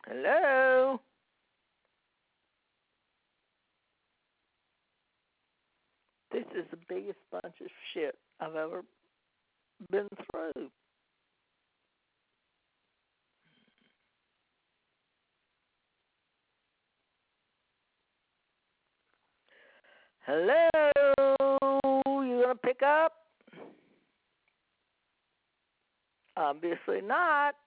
Hello? This is the biggest bunch of shit I've ever been through. Hello? You gonna pick up? Obviously not.